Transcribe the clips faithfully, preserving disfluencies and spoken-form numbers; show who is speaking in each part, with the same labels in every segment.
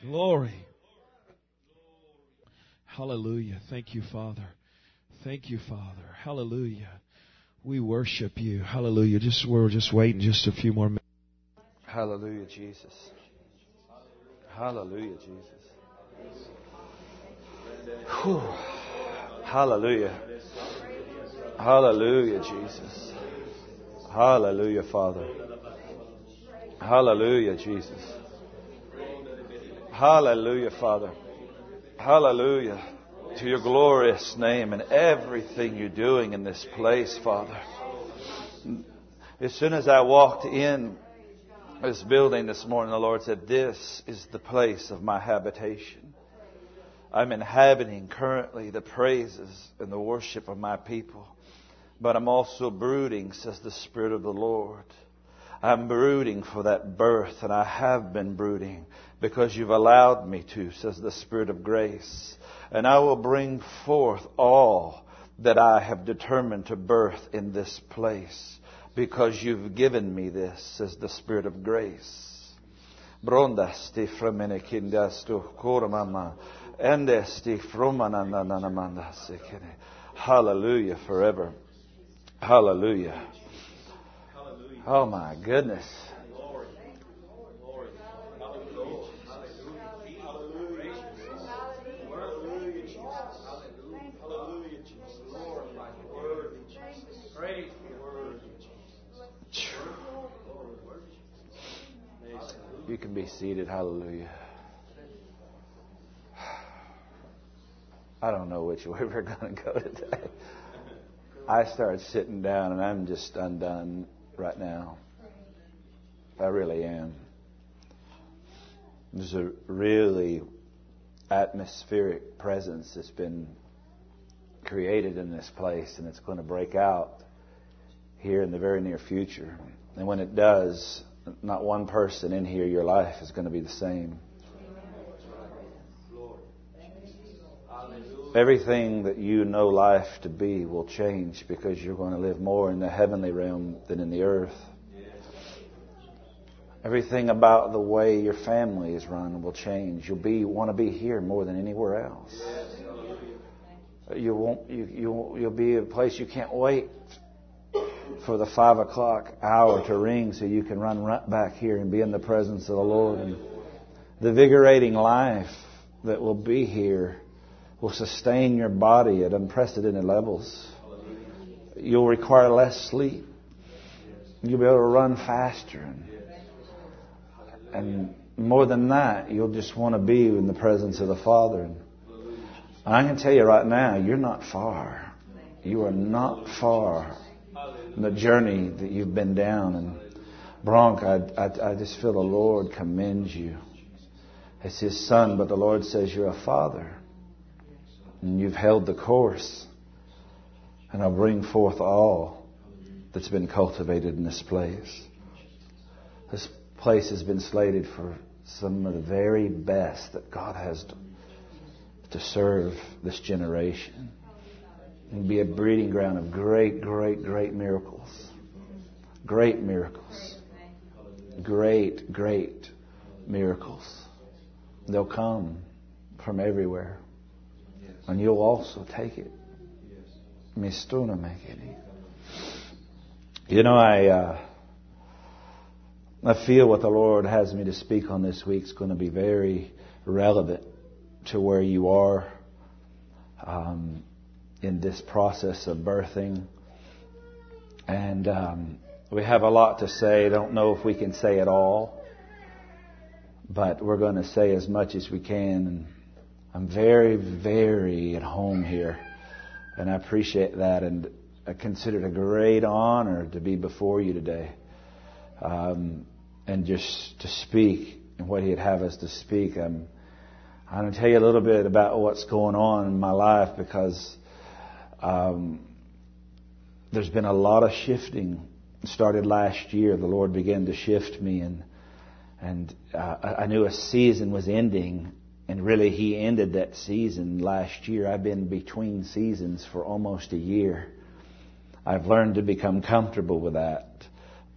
Speaker 1: Glory. Hallelujah. Thank you, Father. Thank you, Father. Hallelujah. We worship you. Hallelujah. Just we're just waiting just a few more minutes.
Speaker 2: Hallelujah, Jesus. Hallelujah, Jesus. Whew. Hallelujah. Hallelujah, Jesus. Hallelujah, Father. Hallelujah, Jesus. Hallelujah, Father. Hallelujah to your glorious name and everything you're doing in this place, Father. As soon as I walked in this building this morning, the Lord said, "This is the place of my habitation." I'm inhabiting currently the praises and the worship of my people. But I'm also brooding, says the Spirit of the Lord. I'm brooding for that birth, and I have been brooding because you've allowed me to, says the Spirit of grace. And I will bring forth all that I have determined to birth in this place because you've given me this, says the Spirit of grace. Hallelujah forever. Hallelujah. Oh my goodness. You can be seated. Hallelujah. I don't know which way we're going to go today. I started sitting down and I'm just undone right now. I really am. There's a really atmospheric presence that's been created in this place, and it's going to break out here in the very near future. And when it does, not one person in here, your life is going to be the same. Everything that you know life to be will change because you're going to live more in the heavenly realm than in the earth. Everything about the way your family is run will change. You'll be want to be here more than anywhere else. You won't. You you you'll be a place you can't wait for the five o'clock hour to ring so you can run right back here and be in the presence of the Lord. And the invigorating life that will be here will sustain your body at unprecedented levels. You'll require less sleep. You'll be able to run faster. And, and more than that, you'll just want to be in the presence of the Father. And I can tell you right now, you're not far. You are not far in the journey that you've been down. And Bronk, I, I, I just feel the Lord commends you. It's His Son, but the Lord says you're a father. And you've held the course. And I'll bring forth all that's been cultivated in this place. This place has been slated for some of the very best that God has to, to serve this generation. And be a breeding ground of great, great, great miracles. Great miracles. Great, great miracles. They'll come from everywhere. And you'll also take it. Mistuna make it. You know, I uh, I feel what the Lord has me to speak on this week is going to be very relevant to where you are um, in this process of birthing. And um, we have a lot to say. I don't know if we can say it all, but we're going to say as much as we can. And I'm very, very at home here, and I appreciate that, and I consider it a great honor to be before you today, um, and just to speak and what He'd have us to speak. I'm, I'm going to tell you a little bit about what's going on in my life because um, there's been a lot of shifting. It started last year. The Lord began to shift me, and and uh, I knew a season was ending. And really, He ended that season last year. I've been between seasons for almost a year. I've learned to become comfortable with that.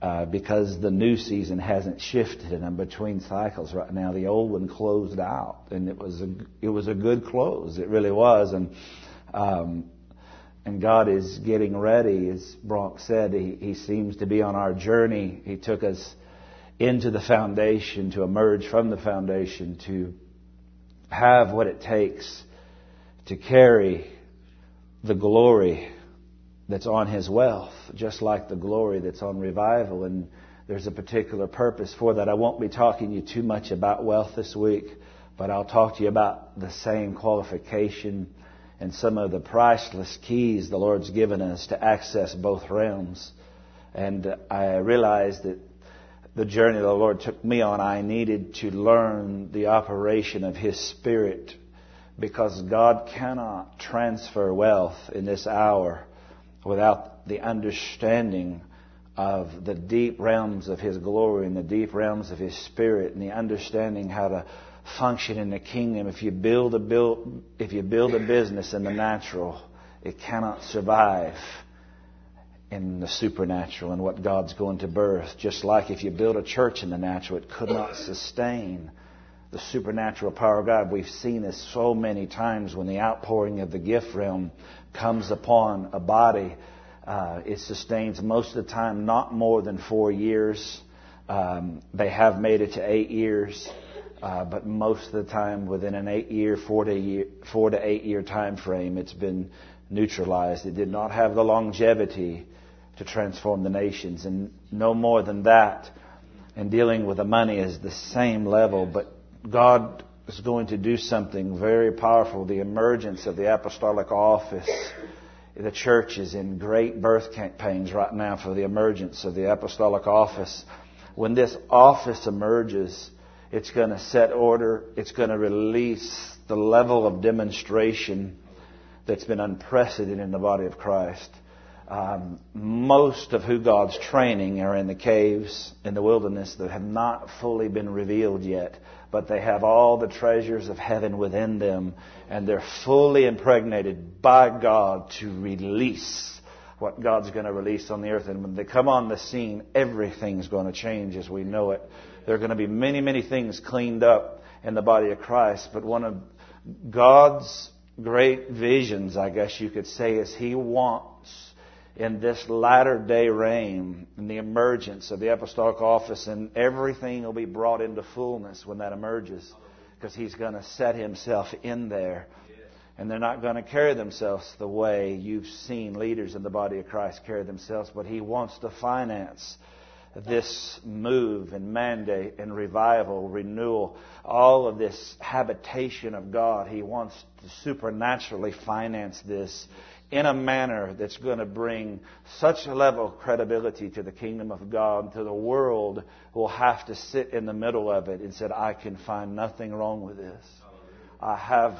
Speaker 2: uh, because the new season hasn't shifted, and I'm between cycles right now. The old one closed out, and it was a it was a good close. It really was, and um, and God is getting ready, as Bronx said. He, he seems to be on our journey. He took us into the foundation to emerge from the foundation to have what it takes to carry the glory that's on His wealth, just like the glory that's on revival. And there's a particular purpose for that. I won't be talking to you too much about wealth this week, but I'll talk to you about the same qualification and some of the priceless keys the Lord's given us to access both realms. And I realized that the journey the Lord took me on, I needed to learn the operation of His Spirit, because God cannot transfer wealth in this hour without the understanding of the deep realms of His glory and the deep realms of His Spirit, and the understanding how to function in the kingdom. If you build a build, if you build a business in the natural, it cannot survive in the supernatural and what God's going to birth. Just like if you build a church in the natural, it could not sustain the supernatural power of God. We've seen this so many times when the outpouring of the gift realm comes upon a body. Uh, it sustains most of the time not more than four years. Um, they have made it to eight years, uh, but most of the time within an eight-year, four to year, four to eight-year time frame, it's been neutralized. It did not have the longevity to transform the nations, and no more than that. And dealing with the money is the same level, but God is going to do something very powerful. The emergence of the apostolic office. The church is in great birth pains right now for the emergence of the apostolic office. When this office emerges, it's going to set order. It's going to release the level of demonstration that's been unprecedented in the body of Christ. Um, most of who God's training are in the caves, in the wilderness, that have not fully been revealed yet. But they have all the treasures of heaven within them, and they're fully impregnated by God to release what God's going to release on the earth. And when they come on the scene, everything's going to change as we know it. There are going to be many, many things cleaned up in the body of Christ. But one of God's great visions, I guess you could say, is He wants, in this latter day reign, in the emergence of the apostolic office, and everything will be brought into fullness when that emerges, because He's going to set Himself in there. And they're not going to carry themselves the way you've seen leaders in the body of Christ carry themselves, but He wants to finance this move and mandate and revival, renewal, all of this habitation of God. He wants to supernaturally finance this in a manner that's going to bring such a level of credibility to the kingdom of God, to the world will have to sit in the middle of it and say, I can find nothing wrong with this. I have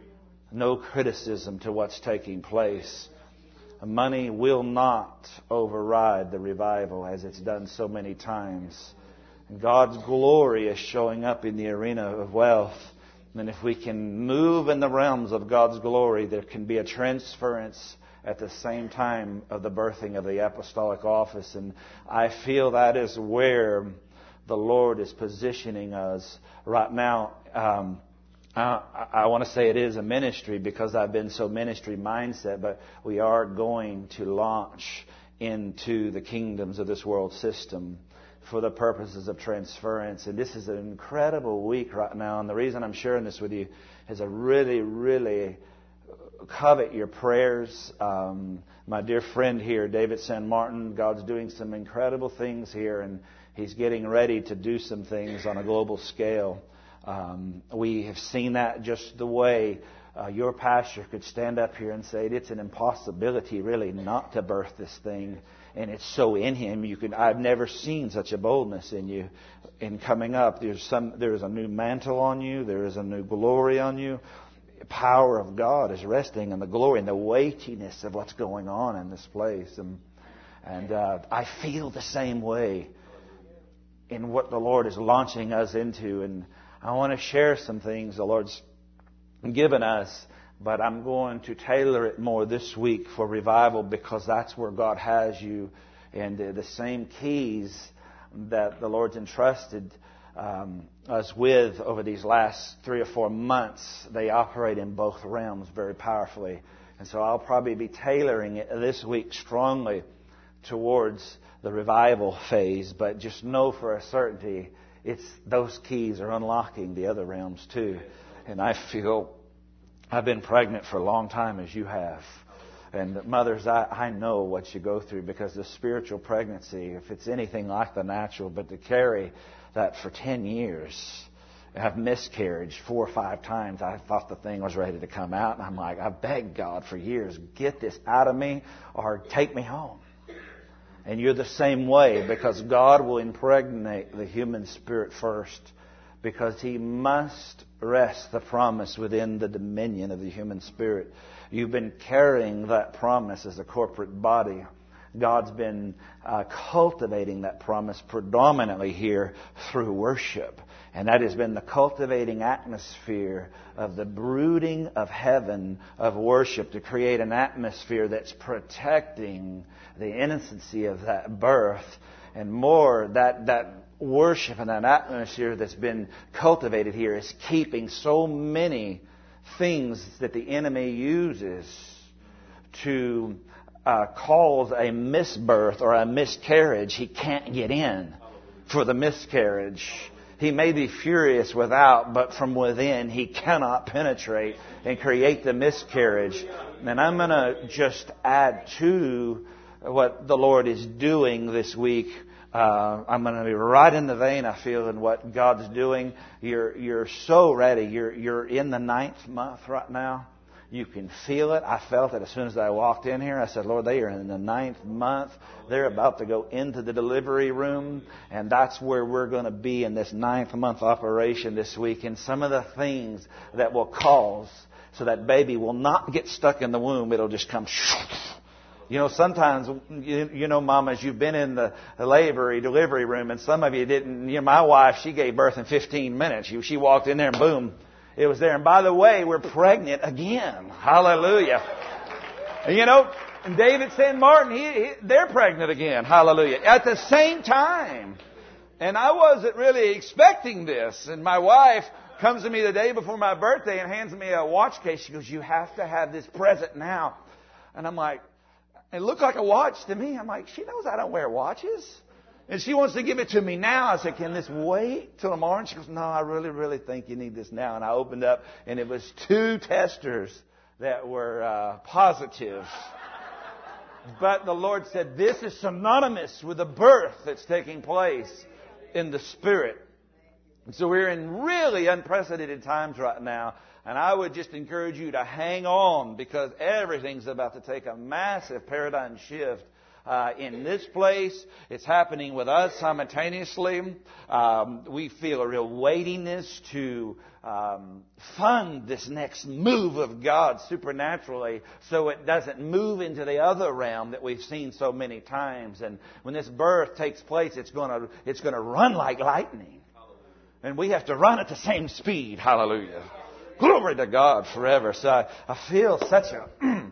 Speaker 2: no criticism to what's taking place. Money will not override the revival as it's done so many times. And God's glory is showing up in the arena of wealth. And if we can move in the realms of God's glory, there can be a transference at the same time of the birthing of the apostolic office. And I feel that is where the Lord is positioning us right now. Um, I, I want to say it is a ministry because I've been so ministry mindset, but we are going to launch into the kingdoms of this world system for the purposes of transference. And this is an incredible week right now. And the reason I'm sharing this with you is I really, really covet your prayers. Um, my dear friend here, David San Martin, God's doing some incredible things here, and He's getting ready to do some things on a global scale. Um, we have seen that just the way uh, your pastor could stand up here and say it's an impossibility really not to birth this thing. And it's so in him. You can. I've never seen such a boldness in you. In coming up, there's some. There is a new mantle on you. There is a new glory on you. The power of God is resting, and the glory and the weightiness of what's going on in this place. And and uh, I feel the same way in what the Lord is launching us into. And I want to share some things the Lord's given us. But I'm going to tailor it more this week for revival, because that's where God has you And uh, the same keys that the Lord's entrusted um, us with over these last three or four months, they operate in both realms very powerfully. And so I'll probably be tailoring it this week strongly towards the revival phase, but just know for a certainty it's those keys are unlocking the other realms too. And I feel I've been pregnant for a long time, as you have. And mothers, I, I know what you go through, because the spiritual pregnancy, if it's anything like the natural, but to carry that for ten years, have miscarriage four or five times. I thought the thing was ready to come out. And I'm like, I begged God for years, get this out of me or take me home. And you're the same way, because God will impregnate the human spirit first, because He must rest the promise within the dominion of the human spirit. You've been carrying that promise as a corporate body. God's been uh, cultivating that promise predominantly here through worship. And that has been the cultivating atmosphere of the brooding of heaven of worship, to create an atmosphere that's protecting the innocency of that birth. And more, that, that worship and that atmosphere that's been cultivated here is keeping so many things that the enemy uses to uh, cause a misbirth or a miscarriage. He can't get in for the miscarriage. He may be furious without, but from within he cannot penetrate and create the miscarriage. And I'm going to just add to what the Lord is doing this week. Uh, I'm going to be right in the vein, I feel, in what God's doing. You're you're so ready. You're you're in the ninth month right now. You can feel it. I felt it as soon as I walked in here. I said, Lord, they are in the ninth month. They're about to go into the delivery room. And that's where we're going to be in this ninth month operation this week. And some of the things that will cause so that baby will not get stuck in the womb. It'll just come. You know, sometimes, you, you know, mamas, you've been in the labor delivery room, and some of you didn't. You know, my wife, she gave birth in fifteen minutes. She walked in there and boom, it was there. And by the way, we're pregnant again. Hallelujah. And you know, David Saint Martin, he, he, they're pregnant again. Hallelujah. At the same time. And I wasn't really expecting this. And my wife comes to me the day before my birthday and hands me a watch case. She goes, you have to have this present now. And I'm like, it looked like a watch to me. I'm like, she knows I don't wear watches. And she wants to give it to me now. I said, can this wait till tomorrow? And she goes, no, I really, really think you need this now. And I opened up, and it was two testers that were uh, positive. But the Lord said, this is synonymous with the birth that's taking place in the Spirit. And so we're in really unprecedented times right now. And I would just encourage you to hang on, because everything's about to take a massive paradigm shift uh, in this place. It's happening with us simultaneously. Um, we feel a real weightiness to um, fund this next move of God supernaturally, so it doesn't move into the other realm that we've seen so many times. And when this birth takes place, it's going to it's going to run like lightning, and we have to run at the same speed. Hallelujah. Glory to God forever. So I, I feel such a...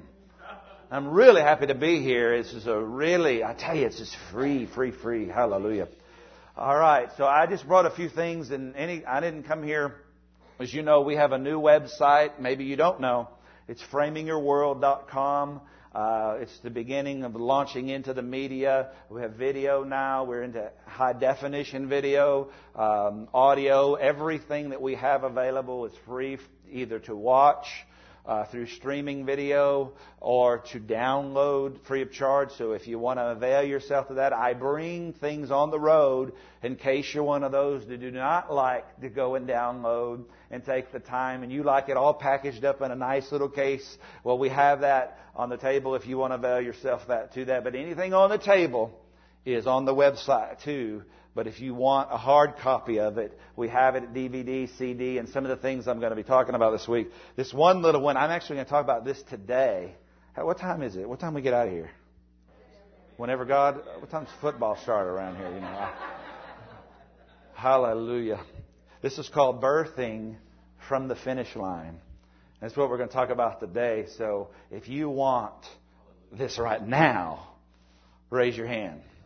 Speaker 2: I'm really happy to be here. This is a really... I tell you, it's just free, free, free. Hallelujah. All right. So I just brought a few things. And any, I didn't come here... As you know, we have a new website. Maybe you don't know. It's framing your world dot com. Uh, it's the beginning of launching into the media. We have video now. We're into high definition video, um, audio. Everything that we have available is free, either to watch uh, through streaming video or to download free of charge. So if you want to avail yourself of that, I bring things on the road in case you're one of those that do not like to go and download and take the time, and you like it all packaged up in a nice little case. Well, we have that on the table if you want to avail yourself that to that. But anything on the table is on the website too. But if you want a hard copy of it, we have it at D V D, C D, and some of the things I'm going to be talking about this week. This one little one, I'm actually going to talk about this today. What time is it? What time we get out of here? Whenever God, what time's football start around here? You know. Hallelujah. This is called Birthing from the Finish Line. That's what we're going to talk about today. So if you want this right now, raise your hand.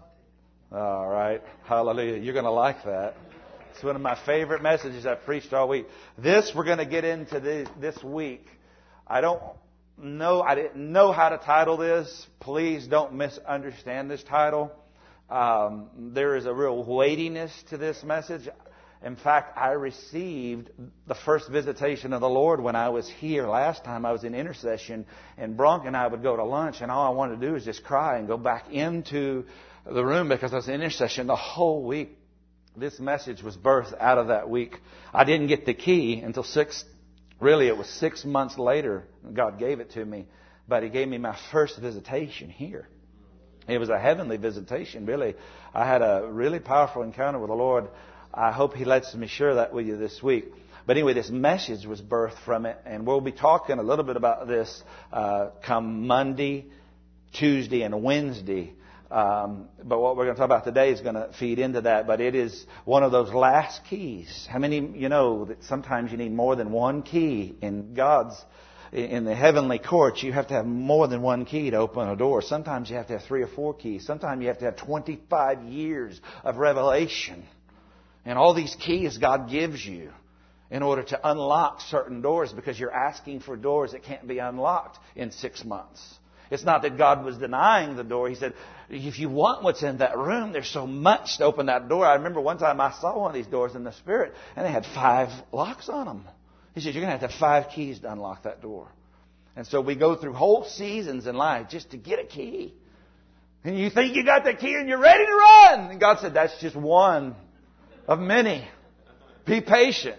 Speaker 2: All right. Hallelujah. You're going to like that. It's one of my favorite messages I've preached all week. This we're going to get into this, this week. I don't know, I didn't know how to title this. Please don't misunderstand this title. Um, there is a real weightiness to this message. In fact, I received the first visitation of the Lord when I was here last time. I was in intercession, and Bronk and I would go to lunch, and all I wanted to do was just cry and go back into the room because I was in intercession the whole week. This message was birthed out of that week. I didn't get the key until six, really it was six months later. God gave it to me, but He gave me my first visitation here. It was a heavenly visitation, really. I had a really powerful encounter with the Lord. I hope He lets me share that with you this week. But anyway, this message was birthed from it, and we'll be talking a little bit about this uh, come Monday, Tuesday, and Wednesday. Um, but what we're going to talk about today is going to feed into that. But it is one of those last keys. How many you know that sometimes you need more than one key in God's, in the heavenly courts? You have to have more than one key to open a door. Sometimes you have to have three or four keys. Sometimes you have to have twenty-five years of revelation. And all these keys God gives you in order to unlock certain doors, because you're asking for doors that can't be unlocked in six months. It's not that God was denying the door. He said, if you want what's in that room, there's so much to open that door. I remember one time I saw one of these doors in the Spirit, and they had five locks on them. He said, you're going to have to have five keys to unlock that door. And so we go through whole seasons in life just to get a key. And you think you got the key and you're ready to run. And God said, that's just one of many. Be patient.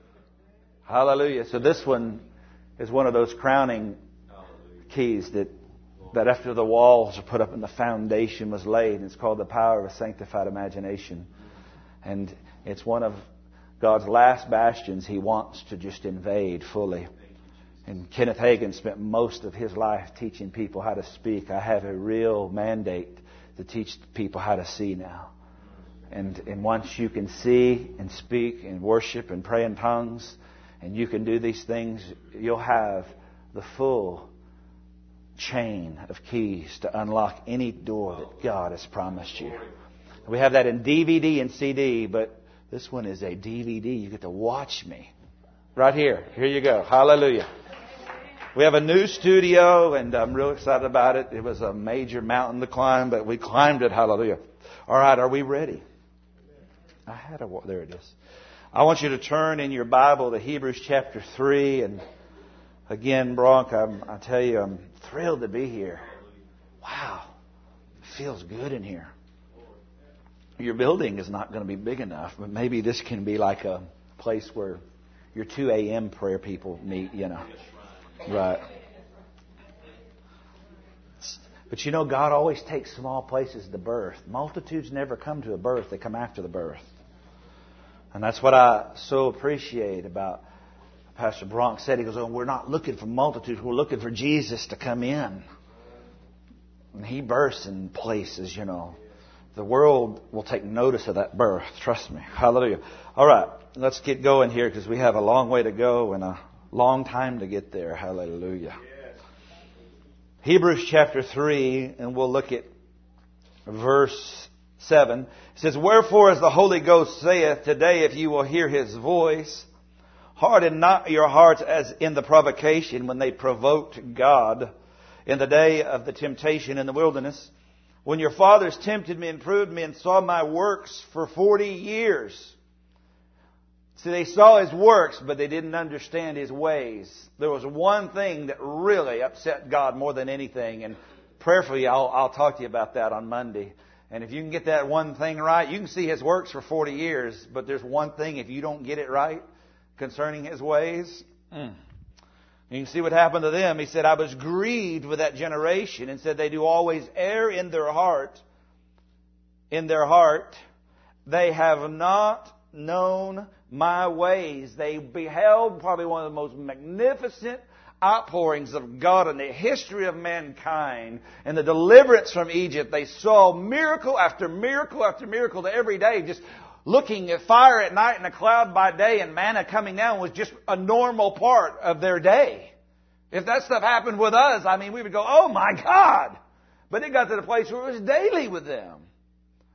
Speaker 2: Hallelujah. So this one is one of those crowning keys that that after the walls are put up and the foundation was laid. It's called the power of a sanctified imagination. And it's one of God's last bastions He wants to just invade fully. And Kenneth Hagin spent most of his life teaching people how to speak. I have a real mandate to teach people how to see now. And, and once you can see and speak and worship and pray in tongues, and you can do these things, you'll have the full chain of keys to unlock any door that God has promised you. We have that in D V D and C D, but this one is a D V D. You get to watch me. Right here. Here you go. Hallelujah. We have a new studio, and I'm real excited about it. It was a major mountain to climb, but we climbed it. Hallelujah. All right, are we ready? I had a... There it is. I want you to turn in your Bible to Hebrews chapter three, and again, Bronk, I'm, I tell you, I'm thrilled to be here. Wow. It feels good in here. Your building is not going to be big enough, but maybe this can be like a place where your two a.m. prayer people meet, you know. Right. But you know, God always takes small places to birth. Multitudes never come to a birth. They come after the birth. And that's what I so appreciate about Pastor Bronk said. He goes, oh, we're not looking for multitudes. We're looking for Jesus to come in. And He bursts in places, you know. The world will take notice of that birth. Trust me. Hallelujah. All right. Let's get going here because we have a long way to go and a long time to get there. Hallelujah. Yes. Hebrews chapter three, and we'll look at verse seven. It says, wherefore, as the Holy Ghost saith, today if you will hear His voice, harden not your hearts as in the provocation when they provoked God in the day of the temptation in the wilderness, when your fathers tempted me and proved me and saw my works for forty years. See, they saw His works, but they didn't understand His ways. There was one thing that really upset God more than anything, and prayerfully I'll, I'll talk to you about that on Monday. And if you can get that one thing right, you can see His works for forty years, but there's one thing, if you don't get it right concerning His ways, mm, you can see what happened to them. He said, I was grieved with that generation, and said they do always err in their heart. In their heart, they have not known my ways. They beheld probably one of the most magnificent outpourings of God in the history of mankind, and the deliverance from Egypt. They saw miracle after miracle after miracle every day. Just looking at fire at night and a cloud by day and manna coming down was just a normal part of their day. If that stuff happened with us, I mean, we would go, oh my God! But it got to the place where it was daily with them.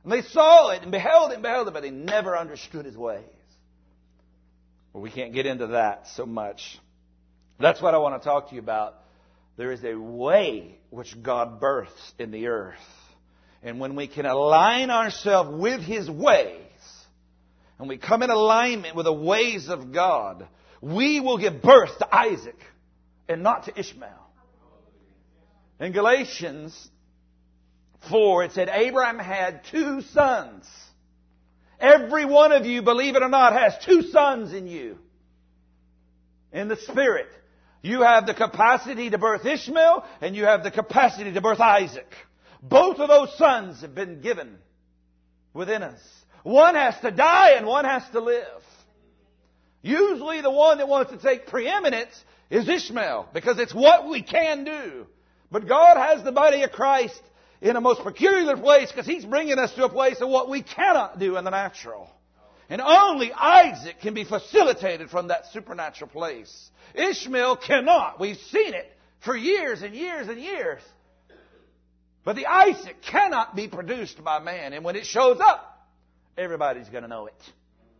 Speaker 2: And they saw it and beheld it and beheld it, but they never understood His ways. Well, we can't get into that so much. That's what I want to talk to you about. There is a way which God births in the earth. And when we can align ourselves with His ways, and we come in alignment with the ways of God, we will give birth to Isaac and not to Ishmael. In Galatians four, it said, Abraham had two sons. Every one of you, believe it or not, has two sons in you. In the Spirit. You have the capacity to birth Ishmael, and you have the capacity to birth Isaac. Both of those sons have been given within us. One has to die and one has to live. Usually the one that wants to take preeminence is Ishmael, because it's what we can do. But God has the body of Christ in a most peculiar place, because He's bringing us to a place of what we cannot do in the natural. And only Isaac can be facilitated from that supernatural place. Ishmael cannot. We've seen it for years and years and years. But the Isaac cannot be produced by man. And when it shows up, everybody's going to know it.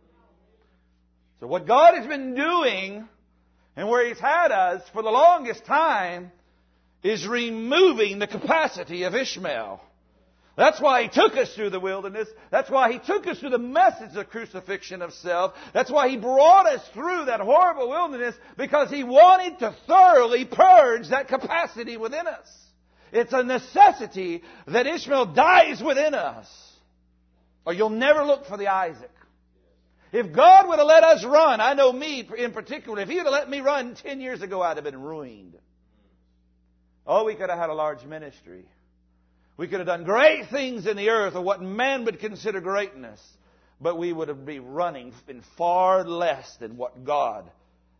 Speaker 2: So what God has been doing, and where He's had us for the longest time, is removing the capacity of Ishmael. That's why He took us through the wilderness. That's why He took us through the message of crucifixion of self. That's why He brought us through that horrible wilderness, because He wanted to thoroughly purge that capacity within us. It's a necessity that Ishmael dies within us, or you'll never look for the Isaac. If God would have let us run, I know me in particular, if He would have let me run ten years ago, I'd have been ruined. Oh, we could have had a large ministry. We could have done great things in the earth, or what man would consider greatness. But we would have been running in far less than what God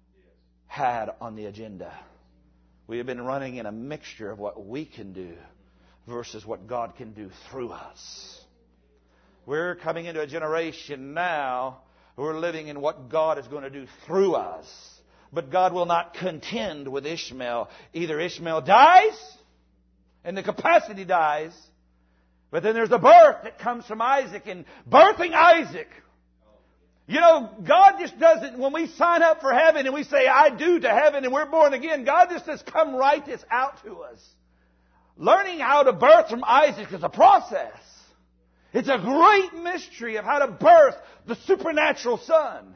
Speaker 2: had on the agenda. We have been running in a mixture of what we can do versus what God can do through us. We're coming into a generation now who are living in what God is going to do through us. But God will not contend with Ishmael. Either Ishmael dies, and the capacity dies, but then there's the birth that comes from Isaac, and birthing Isaac. You know, God just doesn't, when we sign up for heaven and we say, I do to heaven, and we're born again, God just says, come write this out to us. Learning how to birth from Isaac is a process. It's a great mystery of how to birth the supernatural Son.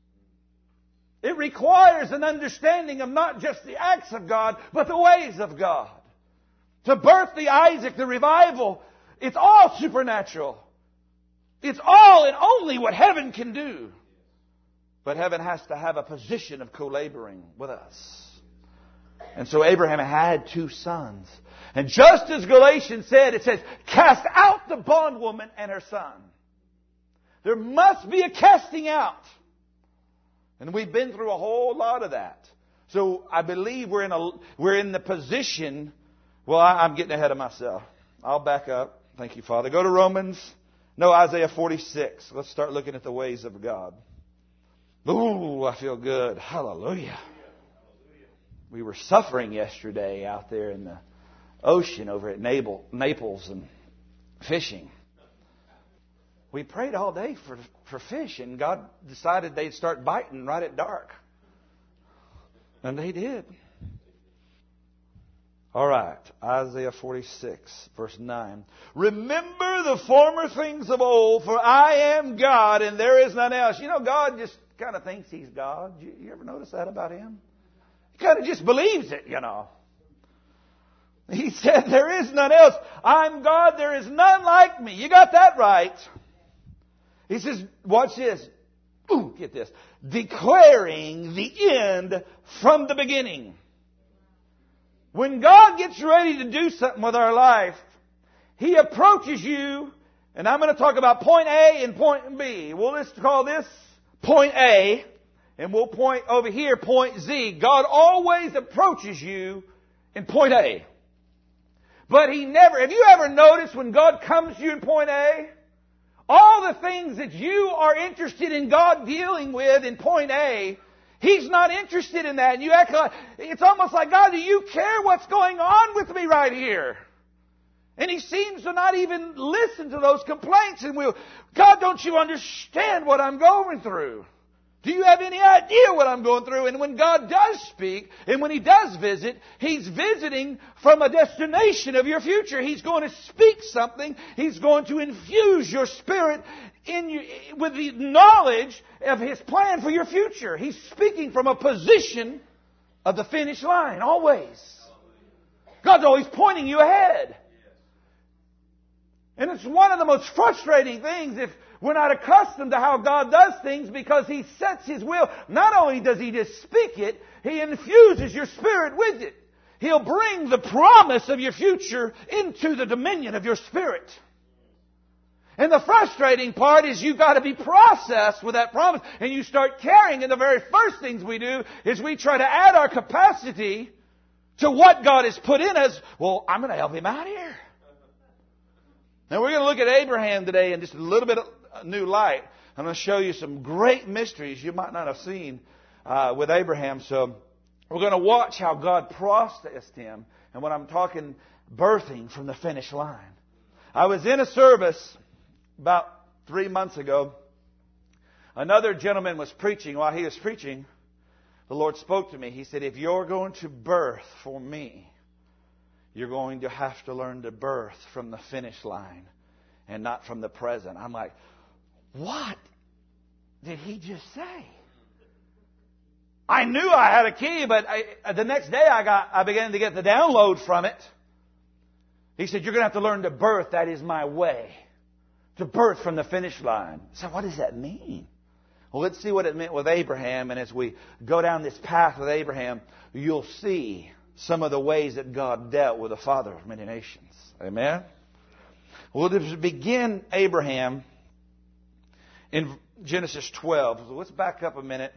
Speaker 2: It requires an understanding of not just the acts of God, but the ways of God. To birth the Isaac, the revival, it's all supernatural. It's all and only what heaven can do. But heaven has to have a position of co-laboring with us. And so Abraham had two sons. And just as Galatians said, it says, cast out the bondwoman and her son. There must be a casting out. And we've been through a whole lot of that. So I believe we're in a we're in the position. Well, I, I'm getting ahead of myself. I'll back up. Thank you, Father. Go to Romans. No, Isaiah forty-six. Let's start looking at the ways of God. Ooh, I feel good. Hallelujah. We were suffering yesterday out there in the ocean over at Naples and fishing. We prayed all day for, for fish, and God decided they'd start biting right at dark. And they did. All right, Isaiah forty-six, verse nine. Remember the former things of old, for I am God, and there is none else. You know, God just kind of thinks He's God. You, you ever notice that about Him? He kind of just believes it, you know. He said, there is none else. I'm God, there is none like me. You got that right. He says, watch this. Ooh, get this. Declaring the end from the beginning. When God gets ready to do something with our life, He approaches you, and I'm going to talk about point A and point B. We'll just call this point A, and we'll point over here point Z. God always approaches you in point A. But He never, have you ever noticed when God comes to you in point A, all the things that you are interested in God dealing with in point A, He's not interested in that. And you act like, it's almost like, God, do you care what's going on with me right here? And He seems to not even listen to those complaints. And we'll, God, don't you understand what I'm going through? Do you have any idea what I'm going through? And when God does speak, and when He does visit, He's visiting from a destination of your future. He's going to speak something. He's going to infuse your spirit in you, with the knowledge of His plan for your future. He's speaking from a position of the finish line, always. God's always pointing you ahead. And it's one of the most frustrating things if we're not accustomed to how God does things, because He sets His will. Not only does He just speak it, He infuses your spirit with it. He'll bring the promise of your future into the dominion of your spirit. And the frustrating part is you've got to be processed with that promise. And you start carrying, and the very first things we do is we try to add our capacity to what God has put in us. Well, I'm going to help him out here. Now we're going to look at Abraham today in just a little bit of new light. I'm going to show you some great mysteries you might not have seen uh, with Abraham. So we're going to watch how God processed him. And when I'm talking birthing from the finish line. I was in a service about three months ago. Another gentleman was preaching. While he was preaching, the Lord spoke to me. He said, if you're going to birth for me, you're going to have to learn to birth from the finish line and not from the present. I'm like, what did he just say? I knew I had a key, but I, the next day I got, I began to get the download from it. He said, you're going to have to learn to birth. That is my way. To birth from the finish line. So what does that mean? Well, let's see what it meant with Abraham. And as we go down this path with Abraham, you'll see some of the ways that God dealt with the father of many nations. Amen? Well, to begin Abraham in Genesis twelve. So let's back up a minute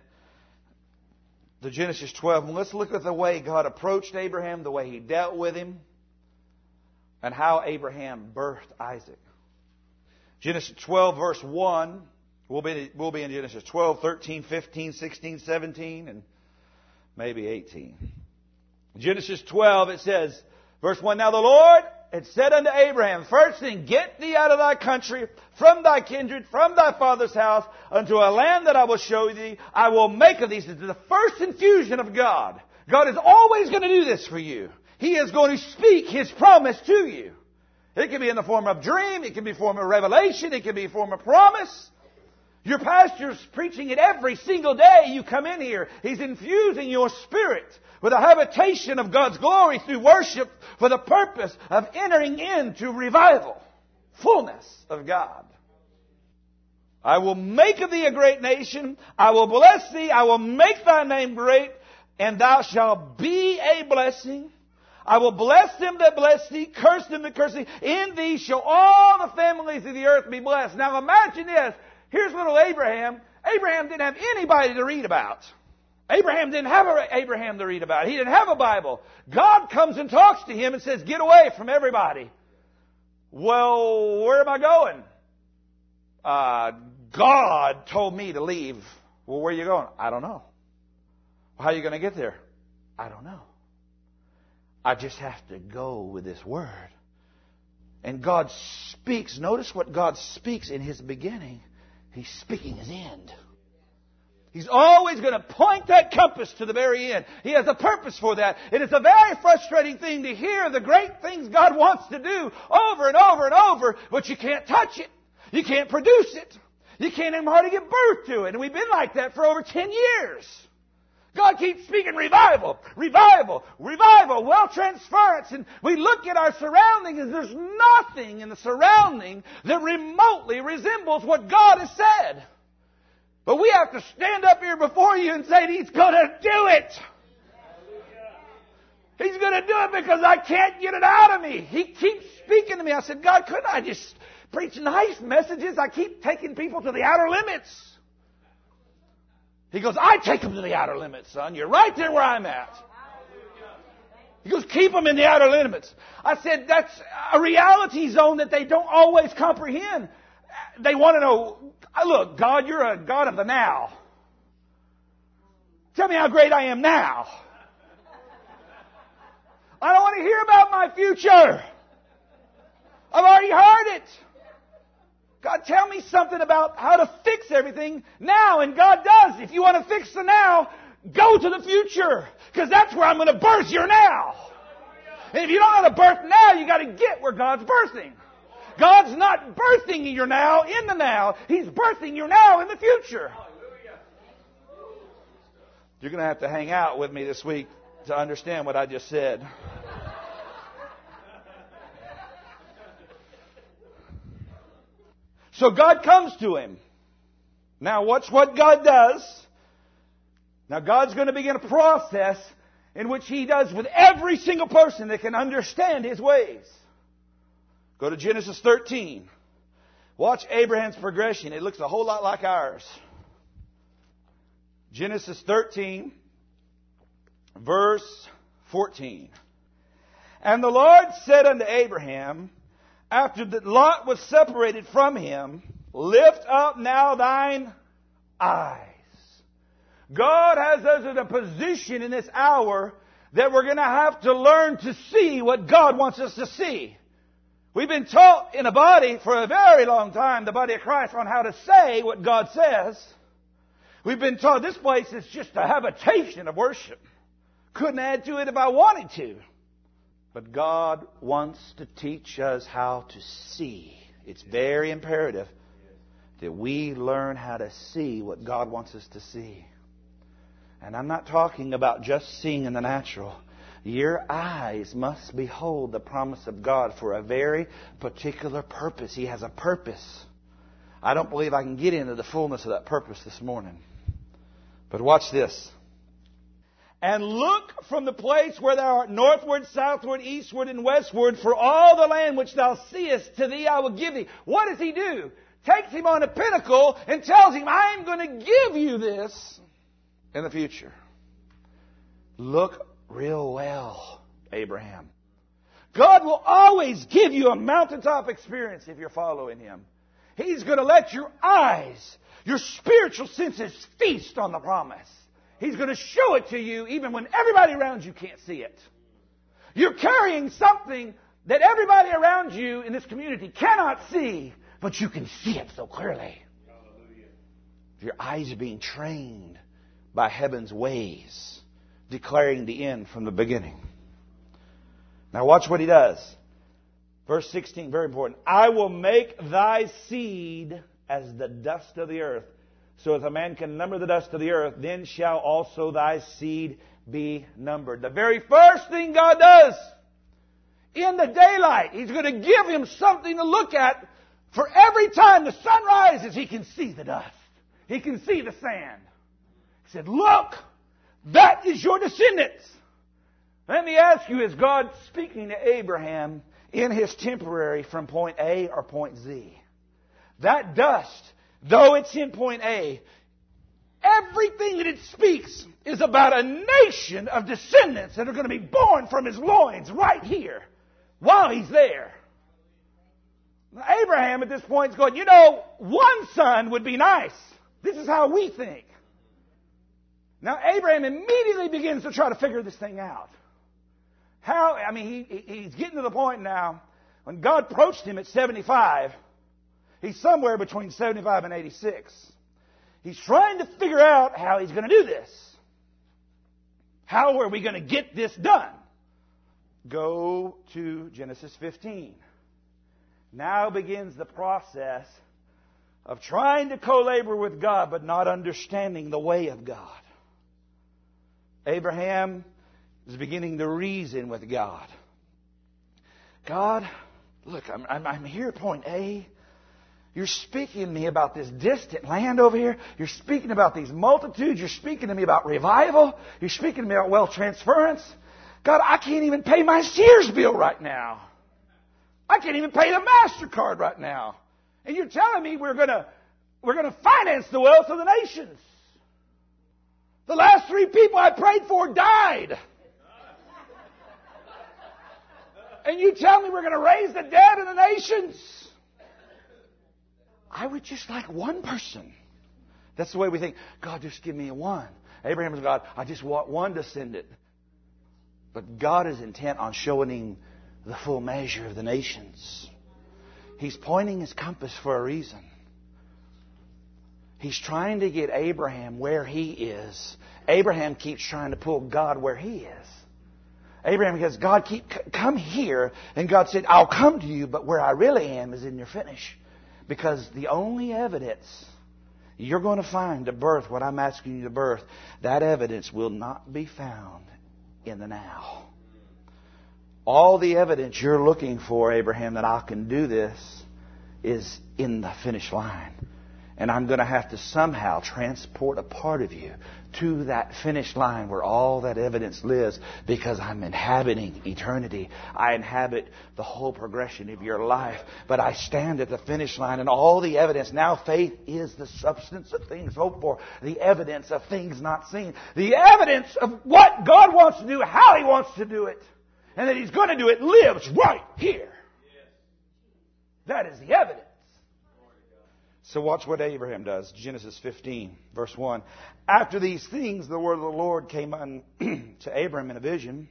Speaker 2: to Genesis twelve. And let's look at the way God approached Abraham, the way He dealt with him, and how Abraham birthed Isaac. Genesis twelve, verse one. We'll be, we'll be in Genesis twelve, thirteen, fifteen, sixteen, seventeen, and maybe eighteen. Genesis twelve, it says, verse one, now the Lord had said unto Abraham, first thing, get thee out of thy country, from thy kindred, from thy father's house, unto a land that I will show thee. I will make of thee. This is the first infusion of God. God is always going to do this for you. He is going to speak His promise to you. It can be in the form of dream. It can be in the form of revelation. It can be in the form of promise. Your pastor's preaching it every single day you come in here. He's infusing your spirit with a habitation of God's glory through worship for the purpose of entering into revival, fullness of God. I will make of thee a great nation. I will bless thee. I will make thy name great, and thou shalt be a blessing. I will bless them that bless thee, curse them that curse thee. In thee shall all the families of the earth be blessed. Now imagine this. Here's little Abraham. Abraham didn't have anybody to read about. Abraham didn't have a Abraham to read about. He didn't have a Bible. God comes and talks to him and says, get away from everybody. Well, where am I going? Uh, God told me to leave. Well, where are you going? I don't know. How are you going to get there? I don't know. I just have to go with this word. And God speaks. Notice what God speaks in His beginning. He's speaking His end. He's always going to point that compass to the very end. He has a purpose for that. It is a very frustrating thing to hear the great things God wants to do over and over and over, but you can't touch it. You can't produce it. You can't even hardly give birth to it. And we've been like that for over ten years. God keeps speaking revival, revival, revival, well transference. And we look at our surroundings and there's nothing in the surrounding that remotely resembles what God has said. But we have to stand up here before you and say, He's going to do it. He's going to do it because I can't get it out of me. He keeps speaking to me. I said, God, couldn't I just preach nice messages? I keep taking people to the outer limits. He goes, I take them to the outer limits, son. You're right there where I'm at. He goes, keep them in the outer limits. I said, that's a reality zone that they don't always comprehend. They want to know, look, God, you're a God of the now. Tell me how great I am now. I don't want to hear about my future. I've already heard it. God, tell me something about how to fix everything now. And God does. If you want to fix the now, go to the future. Because that's where I'm going to birth your now. And if you don't know how to birth now, you got to get where God's birthing. God's not birthing your now in the now. He's birthing your now in the future. You're going to have to hang out with me this week to understand what I just said. So God comes to him. Now watch what God does. Now God's going to begin a process in which He does with every single person that can understand His ways. Go to Genesis thirteen. Watch Abraham's progression. It looks a whole lot like ours. Genesis thirteen, verse fourteen. And the Lord said unto Abraham, after that Lot was separated from him, lift up now thine eyes. God has us in a position in this hour that we're going to have to learn to see what God wants us to see. We've been taught in a body for a very long time, the body of Christ, on how to say what God says. We've been taught this place is just a habitation of worship. Couldn't add to it if I wanted to. But God wants to teach us how to see. It's very imperative that we learn how to see what God wants us to see. And I'm not talking about just seeing in the natural. Your eyes must behold the promise of God for a very particular purpose. He has a purpose. I don't believe I can get into the fullness of that purpose this morning. But watch this. And look from the place where thou art northward, southward, eastward, and westward, for all the land which thou seest, to thee I will give thee. What does he do? Takes him on a pinnacle and tells him, I'm going to give you this in the future. Look real well, Abraham. God will always give you a mountaintop experience if you're following Him. He's going to let your eyes, your spiritual senses feast on the promise. He's going to show it to you even when everybody around you can't see it. You're carrying something that everybody around you in this community cannot see, but you can see it so clearly. Hallelujah. Your eyes are being trained by heaven's ways, declaring the end from the beginning. Now watch what He does. Verse sixteen, very important. I will make thy seed as the dust of the earth. So if a man can number the dust of the earth, then shall also thy seed be numbered. The very first thing God does in the daylight, He's going to give him something to look at. For every time the sun rises, he can see the dust. He can see the sand. He said, look, that is your descendants. Let me ask you, is God speaking to Abraham in his temporary from point A or point Z? That dust, though it's in point A, everything that it speaks is about a nation of descendants that are going to be born from his loins right here while he's there. Abraham at this point is going, you know, one son would be nice. This is how we think. Now Abraham immediately begins to try to figure this thing out. How, I mean, he, he's getting to the point now, when God approached him at seventy-five, he's somewhere between seventy-five and eighty-six. He's trying to figure out how he's going to do this. How are we going to get this done? Go to Genesis fifteen. Now begins the process of trying to co-labor with God, but not understanding the way of God. Abraham is beginning to reason with God. God, look, I'm, I'm, I'm here at point A. You're speaking to me about this distant land over here. You're speaking about these multitudes. You're speaking to me about revival. You're speaking to me about wealth transference. God, I can't even pay my Sears bill right now. I can't even pay the MasterCard right now. And you're telling me we're going to we're going to finance the wealth of the nations. The last three people I prayed for died. And you tell me we're going to raise the dead of the nations? I would just like one person. That's the way we think. God, just give me one. Abraham's God, I just want one descendant. But God is intent on showing him the full measure of the nations. He's pointing His compass for a reason. He's trying to get Abraham where he is. Abraham keeps trying to pull God where he is. Abraham says, God, keep, come here. And God said, I'll come to you, but where I really am is in your finish. Because the only evidence you're going to find to birth what I'm asking you to birth, that evidence will not be found in the now. All the evidence you're looking for, Abraham, that I can do this is in the finish line. And I'm going to have to somehow transport a part of you to that finish line where all that evidence lives, because I'm inhabiting eternity. I inhabit the whole progression of your life. But I stand at the finish line and all the evidence. Now faith is the substance of things hoped for, the evidence of things not seen. The evidence of what God wants to do, how He wants to do it, and that He's going to do it lives right here. That is the evidence. So watch what Abraham does. Genesis fifteen, verse one. After these things, the word of the Lord came unto Abram in a vision,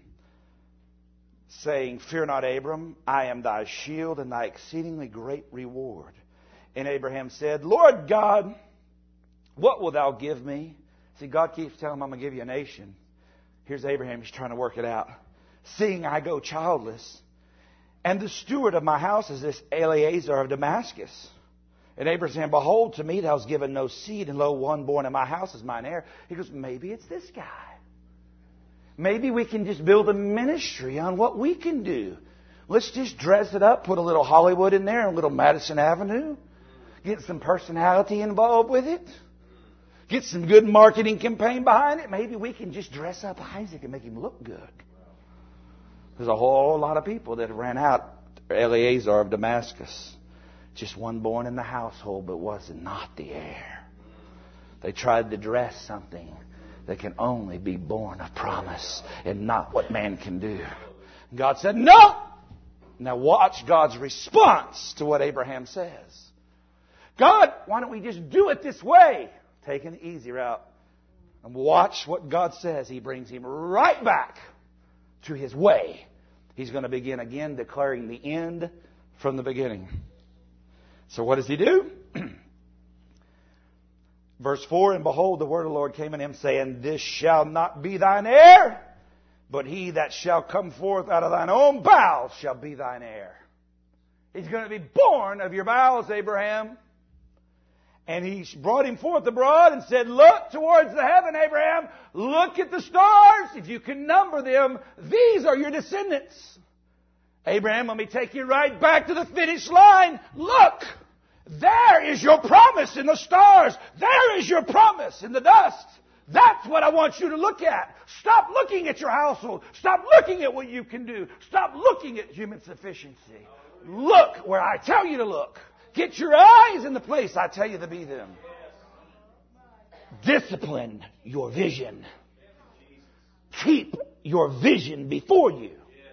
Speaker 2: saying, Fear not, Abram, I am thy shield and thy exceedingly great reward. And Abraham said, Lord God, what wilt thou give me? See, God keeps telling him, I'm going to give you a nation. Here's Abraham, he's trying to work it out. Seeing I go childless, and the steward of my house is this Eleazar of Damascus. And Abraham, behold, to me thou hast given no seed, and lo, one born in my house is mine heir. He goes, maybe it's this guy. Maybe we can just build a ministry on what we can do. Let's just dress it up, put a little Hollywood in there, and a little Madison Avenue. Get some personality involved with it. Get some good marketing campaign behind it. Maybe we can just dress up Isaac and make him look good. There's a whole lot of people that ran out. Eleazar of Damascus. Just one born in the household, but was not the heir. They tried to dress something that can only be born of promise and not what man can do. God said, no! Now watch God's response to what Abraham says. God, why don't we just do it this way? Taking the easy route. And watch what God says. He brings him right back to his way. He's going to begin again declaring the end from the beginning. So what does he do? Verse four, and behold, the word of the Lord came unto him, saying, This shall not be thine heir, but he that shall come forth out of thine own bowels shall be thine heir. He's going to be born of your bowels, Abraham. And he brought him forth abroad and said, Look towards the heaven, Abraham. Look at the stars. If you can number them, these are your descendants. Abraham, let me take you right back to the finish line. Look, there is your promise in the stars. There is your promise in the dust. That's what I want you to look at. Stop looking at your household. Stop looking at what you can do. Stop looking at human sufficiency. Look where I tell you to look. Get your eyes in the place I tell you to be them. Discipline your vision. Keep your vision before you.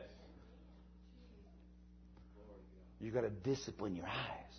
Speaker 2: You've got to discipline your eyes.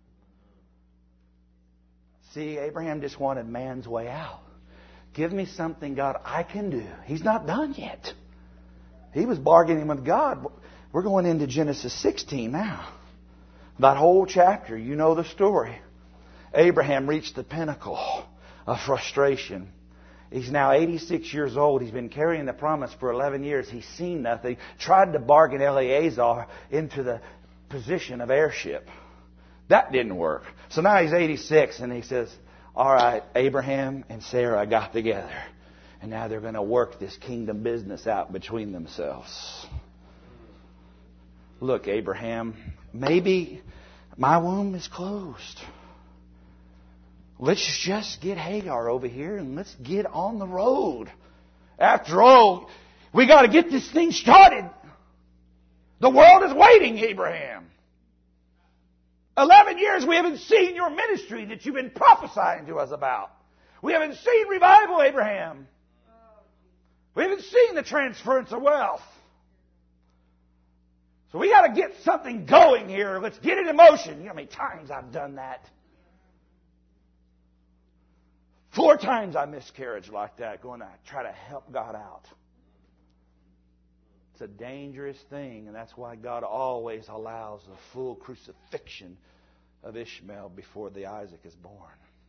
Speaker 2: See, Abraham just wanted man's way out. Give me something, God, I can do. He's not done yet. He was bargaining with God. We're going into Genesis sixteen now. That whole chapter, you know the story. Abraham reached the pinnacle of frustration. He's now eighty-six years old. He's been carrying the promise for eleven years. He's seen nothing. Tried to bargain Eleazar into the position of heirship. That didn't work. So now he's eighty-six and he says, all right, Abraham and Sarah got together. And now they're going to work this kingdom business out between themselves. Look, Abraham, maybe my womb is closed. Let's just get Hagar over here and let's get on the road. After all, we got to get this thing started. The world is waiting, Abraham. Eleven years we haven't seen your ministry that you've been prophesying to us about. We haven't seen revival, Abraham. We haven't seen the transference of wealth. So we got to get something going here. Let's get it in motion. You know how many times I've done that? Four times I miscarried like that, going to try to help God out. It's a dangerous thing, and that's why God always allows the full crucifixion of Ishmael before the Isaac is born.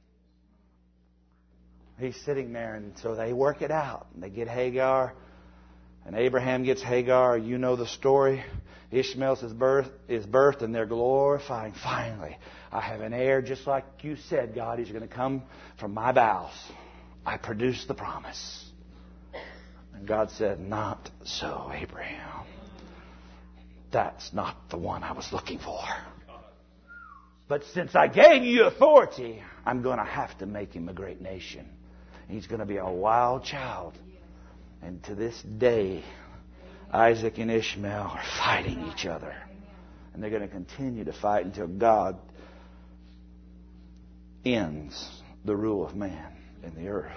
Speaker 2: He's sitting there, and so they work it out. And they get Hagar, and Abraham gets Hagar. You know the story. Ishmael's his birth is birthed, and they're glorifying. Finally, I have an heir, just like you said, God. He's going to come from my bowels. I produced the promise. And God said, not so, Abraham. That's not the one I was looking for. But since I gave you authority, I'm going to have to make him a great nation. He's going to be a wild child. And to this day, Isaac and Ishmael are fighting each other. And they're going to continue to fight until God ends the rule of man in the earth.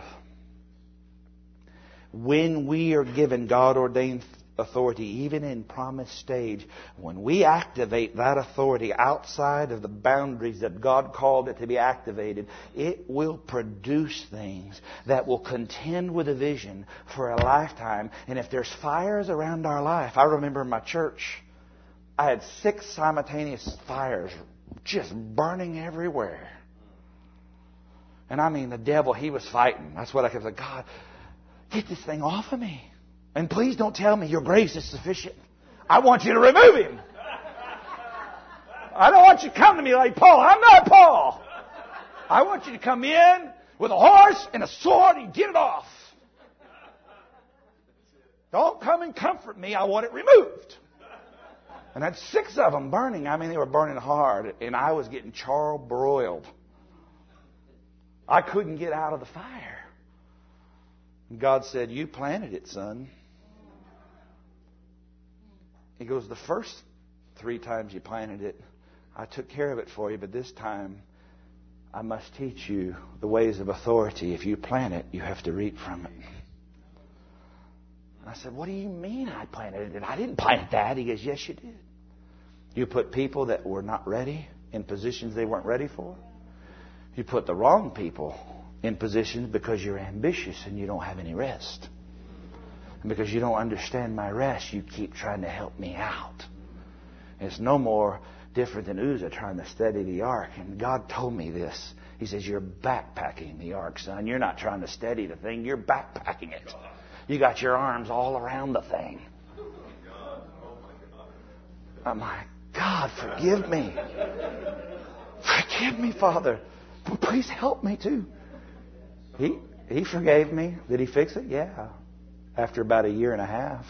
Speaker 2: When we are given God-ordained authority, even in promised stage, when we activate that authority outside of the boundaries that God called it to be activated, it will produce things that will contend with a vision for a lifetime. And if there's fires around our life, I remember in my church, I had six simultaneous fires just burning everywhere. And I mean, the devil, he was fighting. That's what I kept saying, God, get this thing off of me. And please don't tell me your grace is sufficient. I want you to remove him. I don't want you to come to me like Paul. I'm not Paul. I want you to come in with a horse and a sword and get it off. Don't come and comfort me. I want it removed. And I had six of them burning. I mean, they were burning hard. And I was getting charbroiled. I couldn't get out of the fire. And God said, you planted it, son. He goes, the first three times you planted it, I took care of it for you, but this time I must teach you the ways of authority. If you plant it, you have to reap from it. And I said, what do you mean I planted it? I didn't plant that. He goes, yes, you did. You put people that were not ready in positions they weren't ready for. You put the wrong people in positions because you're ambitious and you don't have any rest. And because you don't understand my rest, you keep trying to help me out. It's no more different than Uzzah trying to steady the ark. And God told me this. He says, you're backpacking the ark, son. You're not trying to steady the thing. You're backpacking it. You got your arms all around the thing. I'm like, God, forgive me. Forgive me, Father. Please help me too. He he forgave me. Did he fix it? Yeah. After about a year and a half.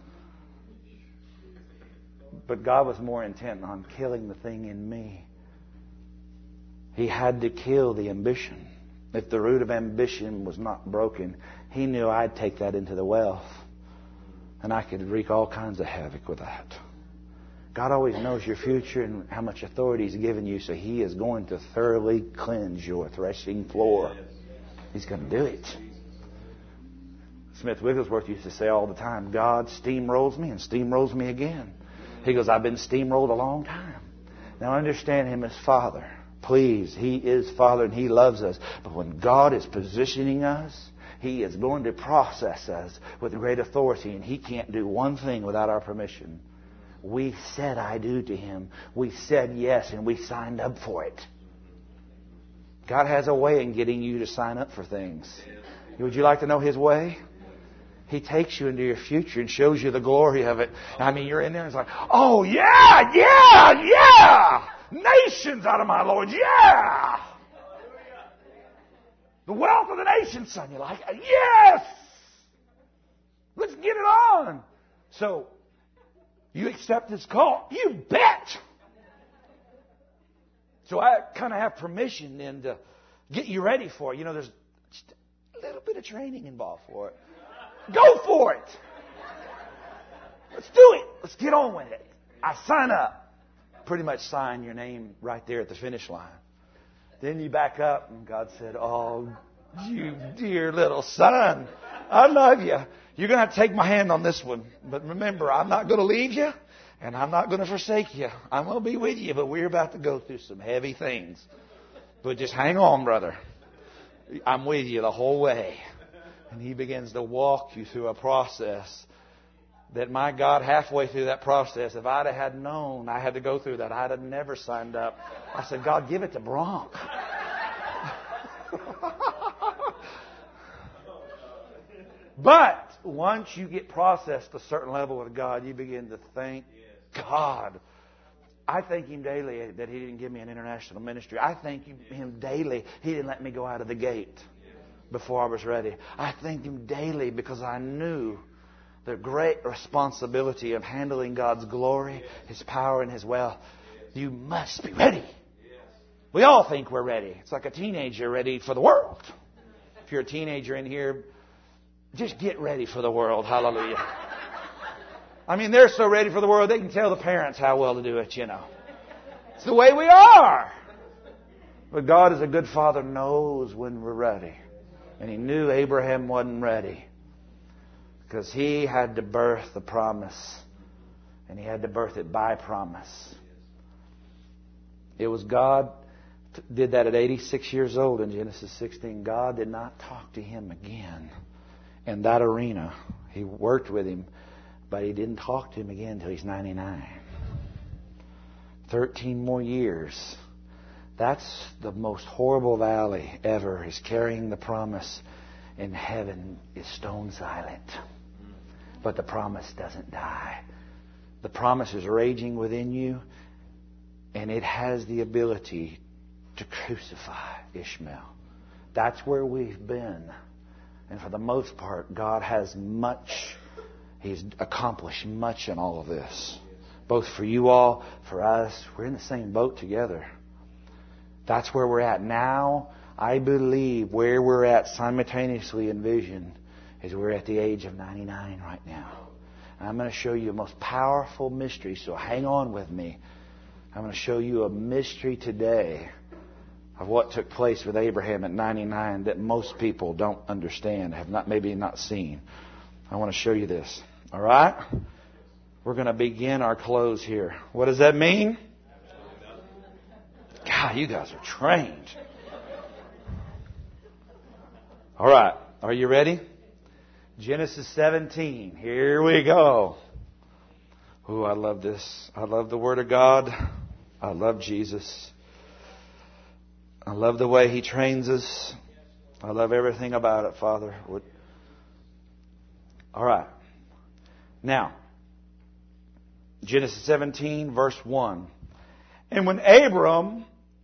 Speaker 2: But God was more intent on killing the thing in me. He had to kill the ambition. If the root of ambition was not broken, He knew I'd take that into the wealth. And I could wreak all kinds of havoc with that. God always knows your future and how much authority He's given you, so He is going to thoroughly cleanse your threshing floor. He's going to do it. Smith Wigglesworth used to say all the time, God steamrolls me and steamrolls me again. He goes, I've been steamrolled a long time. Now understand Him as Father. Please, He is Father and He loves us. But when God is positioning us, He is going to process us with great authority, and He can't do one thing without our permission. We said I do to Him. We said yes, and we signed up for it. God has a way in getting you to sign up for things. Would you like to know His way? He takes you into your future and shows you the glory of it. I mean, you're in there and it's like, oh, yeah, yeah, yeah. Nations out of my Lord, yeah. The wealth of the nations, son. You're like, yes. Let's get it on. So, you accept His call? You bet. So I kind of have permission then to get you ready for it. You know, there's just a little bit of training involved for it. Go for it. Let's do it. Let's get on with it. I sign up. Pretty much sign your name right there at the finish line. Then you back up and God said, oh, you dear little son, I love you. You're going to have to take my hand on this one. But remember, I'm not going to leave you and I'm not going to forsake you. I'm going to be with you, but we're about to go through some heavy things. But just hang on, brother. I'm with you the whole way. And He begins to walk you through a process that my God, halfway through that process, if I'd have had known I had to go through that, I'd have never signed up. I said, God, give it to Bronk. But once you get processed a certain level with God, you begin to thank God. I thank Him daily that He didn't give me an international ministry. I thank Him daily He didn't let me go out of the gate before I was ready. I thank Him daily because I knew the great responsibility of handling God's glory, His power, and His wealth. You must be ready. We all think we're ready. It's like a teenager ready for the world. If you're a teenager in here, just get ready for the world. Hallelujah. I mean, they're so ready for the world, they can tell the parents how well to do it, you know. It's the way we are. But God, as a good Father, knows when we're ready. And He knew Abraham wasn't ready. Because he had to birth the promise. And he had to birth it by promise. It was God did that at eighty-six years old in Genesis sixteen. God did not talk to him again in that arena. He worked with him, but He didn't talk to him again until he's ninety-nine. Thirteen more years. That's the most horrible valley ever, is carrying the promise. And heaven is stone silent. But the promise doesn't die. The promise is raging within you, and it has the ability to crucify Ishmael. That's where we've been. And for the most part, God has much, He's accomplished much in all of this. Both for you all, for us. We're in the same boat together. That's where we're at now. I believe where we're at simultaneously in vision is we're at the age of ninety-nine right now. And I'm going to show you a most powerful mystery, so hang on with me. I'm going to show you a mystery today of what took place with Abraham at ninety-nine that most people don't understand, have not maybe not seen. I want to show you this. All right? We're going to begin our close here. What does that mean? God, you guys are trained. All right. Are you ready? Genesis seventeen. Here we go. Oh, I love this. I love the Word of God. I love Jesus. I love the way He trains us. I love everything about it, Father. All right. Now, Genesis seventeen, verse one. And when Abram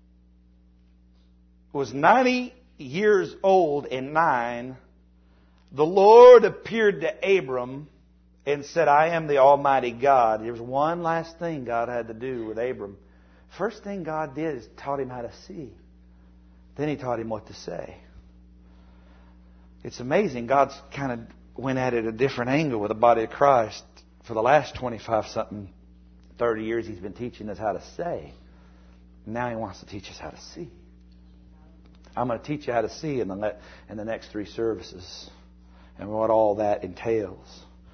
Speaker 2: was ninety years old and nine, the Lord appeared to Abram and said, I am the Almighty God. There was one last thing God had to do with Abram. First thing God did is taught him how to see. Then He taught him what to say. It's amazing. God's kind of went at it a different angle with the body of Christ. For the last twenty-five something, thirty years, He's been teaching us how to say. Now He wants to teach us how to see. I'm going to teach you how to see in the, in the next three services and what all that entails.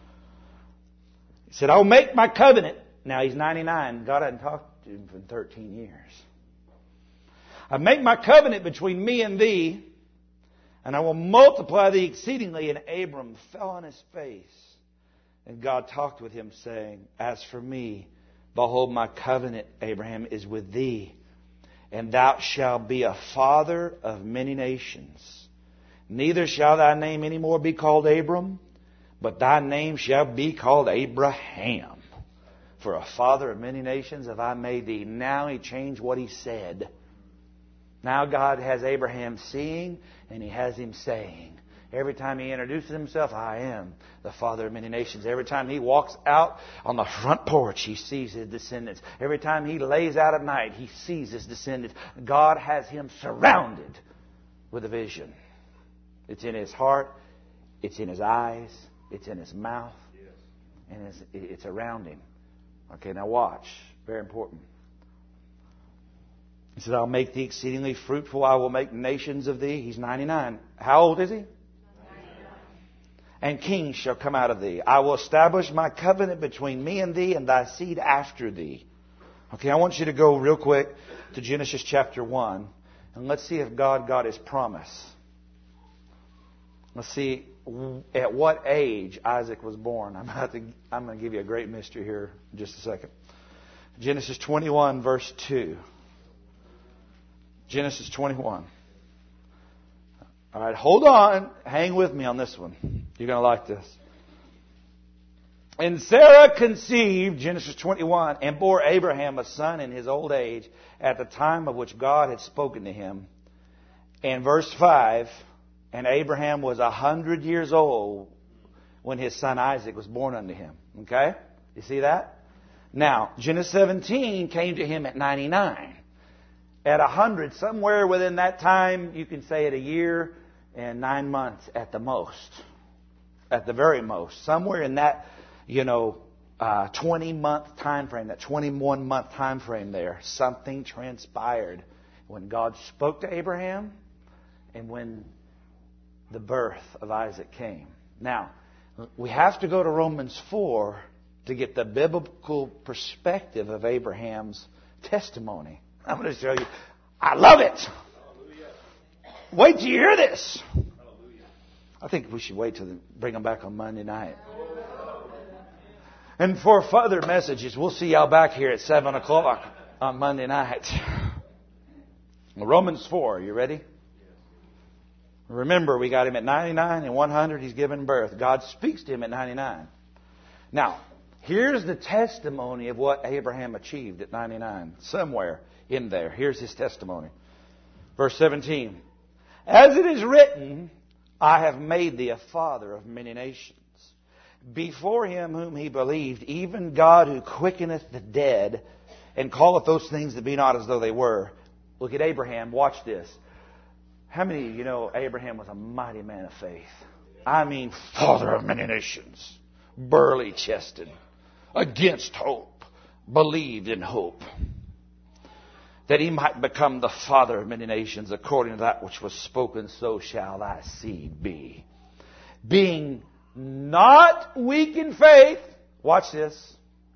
Speaker 2: He said, I'll make my covenant. Now he's ninety-nine. God hadn't talked to him for thirteen years. I make my covenant between me and thee, and I will multiply thee exceedingly. And Abram fell on his face. And God talked with him, saying, As for me, behold, my covenant, Abraham, is with thee, and thou shalt be a father of many nations. Neither shall thy name any more be called Abram, but thy name shall be called Abraham. For a father of many nations have I made thee. Now He changed what He said. Now God has Abraham seeing, and He has him saying. Every time he introduces himself, I am the father of many nations. Every time he walks out on the front porch, he sees his descendants. Every time he lays out at night, he sees his descendants. God has him surrounded with a vision. It's in his heart. It's in his eyes. It's in his mouth. And it's, it's around him. Okay, now watch. Very important. He said, I'll make thee exceedingly fruitful. I will make nations of thee. He's ninety-nine. How old is he? And kings shall come out of thee. I will establish my covenant between me and thee and thy seed after thee. Okay, I want you to go real quick to Genesis chapter one. And let's see if God got His promise. Let's see at what age Isaac was born. I'm about to, I'm going to give you a great mystery here in just a second. Genesis twenty-one, verse two. Genesis twenty-one. All right, hold on. Hang with me on this one. You're going to like this. And Sarah conceived, Genesis twenty-one, and bore Abraham a son in his old age at the time of which God had spoken to him. And verse five, and Abraham was a hundred years old when his son Isaac was born unto him. Okay? You see that? Now, Genesis seventeen came to him at ninety-nine. At a hundred, somewhere within that time, you can say at a year and nine months at the most. At the very most. Somewhere in that, you know, uh, twenty-month time frame, that twenty-one month time frame there, something transpired when God spoke to Abraham and when the birth of Isaac came. Now, we have to go to Romans four to get the biblical perspective of Abraham's testimony. I'm going to show you. I love it. Wait till you hear this. I think we should wait till bring them back on Monday night. And for further messages, we'll see y'all back here at seven o'clock on Monday night. Romans four, you ready? Remember, we got him at ninety-nine and one hundred. He's given birth. God speaks to him at ninety-nine. Now, here's the testimony of what Abraham achieved at ninety-nine. Somewhere in there. Here's his testimony. Verse seventeen. As it is written, I have made thee a father of many nations. Before him whom he believed, even God who quickeneth the dead, and calleth those things that be not as though they were. Look at Abraham. Watch this. How many of you know Abraham was a mighty man of faith? I mean, father of many nations. Burly-chested. Against hope. Believed in hope. That he might become the father of many nations, according to that which was spoken, so shall thy seed be. Being not weak in faith, watch this,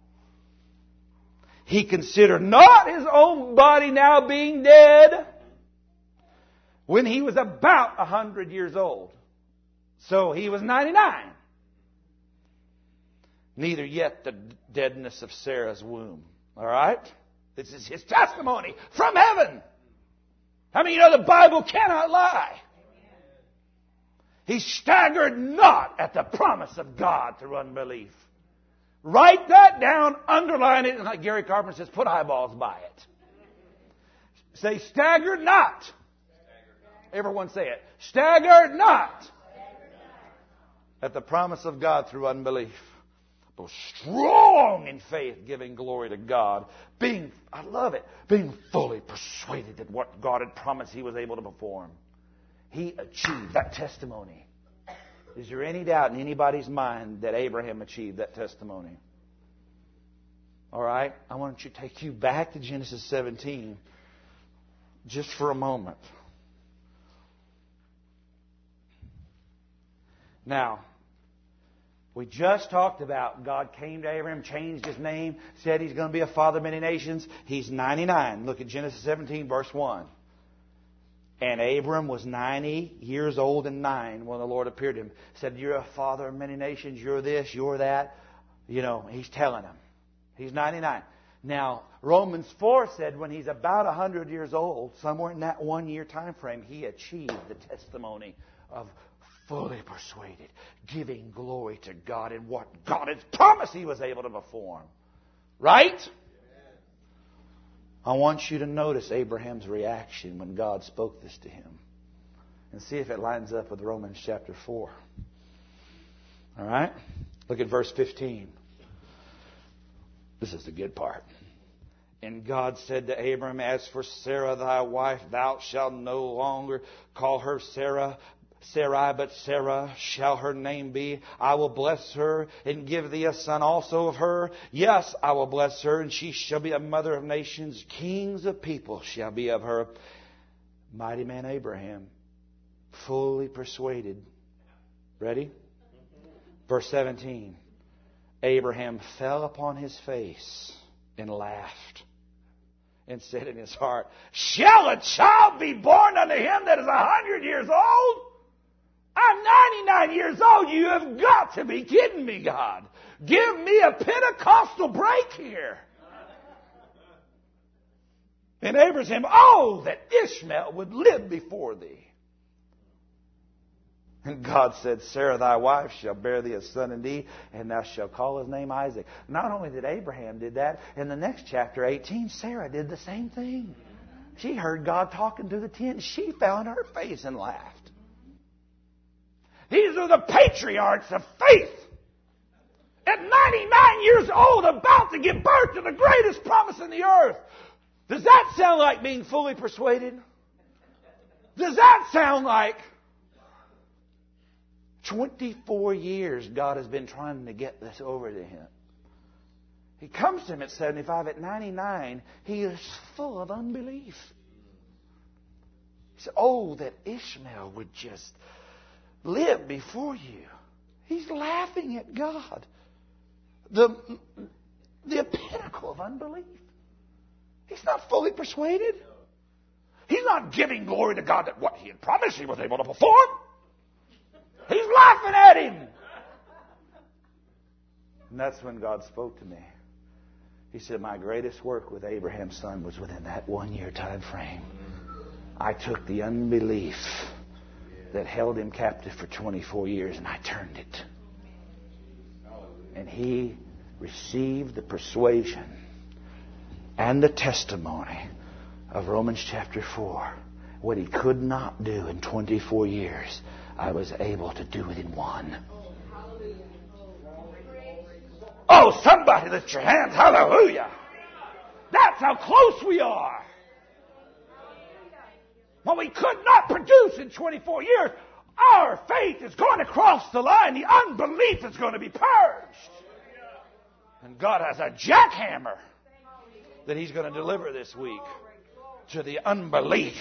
Speaker 2: he considered not his own body now being dead, when he was about a hundred years old. So he was ninety-nine. Neither yet the deadness of Sarah's womb. All right? This is his testimony from heaven. How many of you know the Bible cannot lie? He staggered not at the promise of God through unbelief. Write that down, underline it, and like Gary Carpenter says, put eyeballs by it. Say, staggered not. Everyone say it. Staggered not at the promise of God through unbelief. But strong in faith, giving glory to God. Being, I love it, being fully persuaded that what God had promised he was able to perform. He achieved that testimony. Is there any doubt in anybody's mind that Abraham achieved that testimony? All right? I want you to take you back to Genesis seventeen just for a moment. Now, we just talked about God came to Abraham, changed his name, said he's going to be a father of many nations. He's ninety-nine. Look at Genesis seventeen, verse one. And Abram was ninety years old and nine when the Lord appeared to him. Said, you're a father of many nations. You're this, you're that. You know, he's telling him. He's ninety-nine. Now, Romans four said when he's about one hundred years old, somewhere in that one year time frame, he achieved the testimony of fully persuaded, giving glory to God in what God had promised he was able to perform. Right? I want you to notice Abraham's reaction when God spoke this to him. And see if it lines up with Romans chapter four. All right? Look at verse fifteen. This is the good part. And God said to Abram, as for Sarah thy wife, thou shalt no longer call her Sarah, Sarai, but Sarah shall her name be. I will bless her and give thee a son also of her. Yes, I will bless her, and she shall be a mother of nations. Kings of people shall be of her. Mighty man Abraham, fully persuaded. Ready? Verse seventeen. Abraham fell upon his face and laughed and said in his heart, shall a child be born unto him that is a hundred years old? I'm ninety-nine years old. You have got to be kidding me, God. Give me a Pentecostal break here. And Abraham, oh, that Ishmael would live before thee. And God said, Sarah thy wife shall bear thee a son indeed, and thou shalt call his name Isaac. Not only did Abraham did that, in the next chapter eighteen, Sarah did the same thing. She heard God talking through the tent. She fell on her face and laughed. These are the patriarchs of faith. At ninety-nine years old, about to give birth to the greatest promise in the earth. Does that sound like being fully persuaded? Does that sound like twenty-four years God has been trying to get this over to him? He comes to him at seventy-five. At ninety-nine, he is full of unbelief. He said, oh, that Ishmael would just live before you. He's laughing at God. The, the pinnacle of unbelief. He's not fully persuaded. He's not giving glory to God that what he had promised he was able to perform. He's laughing at him. And that's when God spoke to me. He said, my greatest work with Abraham's son was within that one year time frame. I took the unbelief that held him captive for twenty-four years and I turned it. And he received the persuasion and the testimony of Romans chapter four. What he could not do in twenty-four years, I was able to do it in one. Oh, somebody lift your hands. Hallelujah. That's how close we are. What we could not produce in twenty-four years, our faith is going to cross the line. The unbelief is going to be purged. And God has a jackhammer that He's going to deliver this week to the unbelief.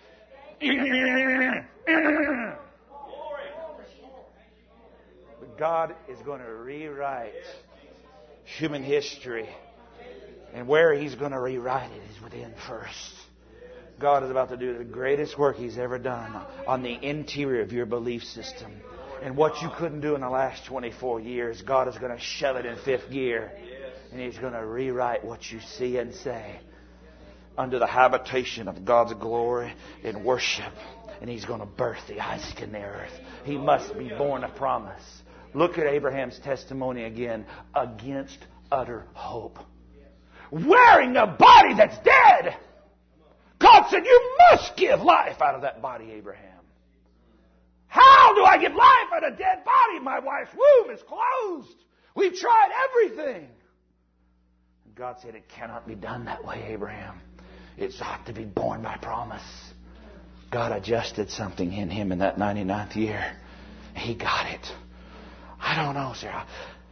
Speaker 2: But God is going to rewrite human history. And where He's going to rewrite it is within first. God is about to do the greatest work He's ever done on the interior of your belief system. And what you couldn't do in the last twenty-four years, God is going to shove it in fifth gear. And He's going to rewrite what you see and say under the habitation of God's glory and worship. And He's going to birth the Isaac in the earth. He must be born of promise. Look at Abraham's testimony again. Against utter hope. Wearing a body that's dead. God said, you must give life out of that body, Abraham. How do I give life out of a dead body? My wife's womb is closed. We've tried everything. And God said, it cannot be done that way, Abraham. It's got to be born by promise. God adjusted something in him in that ninety-ninth year. He got it. I don't know, Sarah.